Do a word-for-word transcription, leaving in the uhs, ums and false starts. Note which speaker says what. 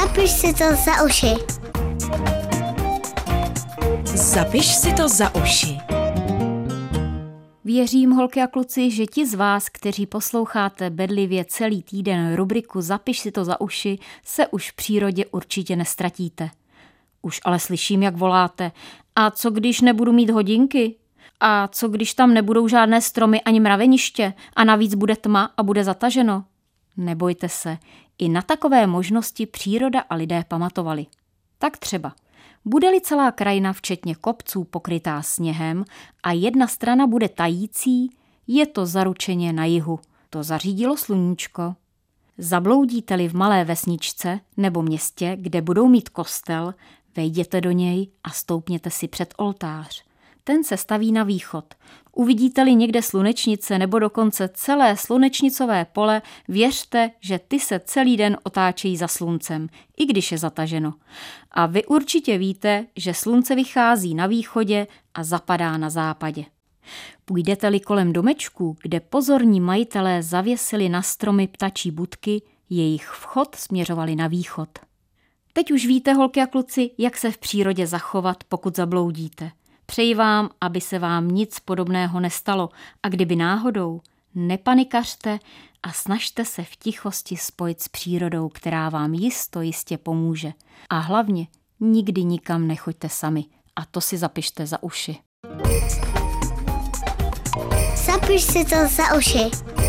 Speaker 1: Zapiš si to za uši.
Speaker 2: Zapiš si to za uši.
Speaker 3: Věřím, holky a kluci, že ti z vás, kteří posloucháte bedlivě celý týden rubriku Zapiš si to za uši, se už v přírodě určitě nestratíte. Už ale slyším, jak voláte. A co když nebudu mít hodinky? A co když tam nebudou žádné stromy ani mraveniště a navíc bude tma a bude zataženo? Nebojte se, i na takové možnosti příroda a lidé pamatovali. Tak třeba, bude-li celá krajina včetně kopců pokrytá sněhem a jedna strana bude tající, je to zaručeně na jihu. To zařídilo sluníčko. Zabloudíte-li v malé vesničce nebo městě, kde budou mít kostel, vejděte do něj a stoupněte si před oltář. Ten se staví na východ. Uvidíte-li někde slunečnice nebo dokonce celé slunečnicové pole, věřte, že ty se celý den otáčejí za sluncem, i když je zataženo. A vy určitě víte, že slunce vychází na východě a zapadá na západě. Půjdete-li kolem domečků, kde pozorní majitelé zavěsili na stromy ptačí budky, jejich vchod směřovali na východ. Teď už víte, holky a kluci, jak se v přírodě zachovat, pokud zabloudíte. Přeji vám, aby se vám nic podobného nestalo a kdyby náhodou, nepanikařte a snažte se v tichosti spojit s přírodou, která vám jisto jistě pomůže. A hlavně nikdy nikam nechoďte sami a to si zapište za uši.
Speaker 1: Zapiš si to za uši.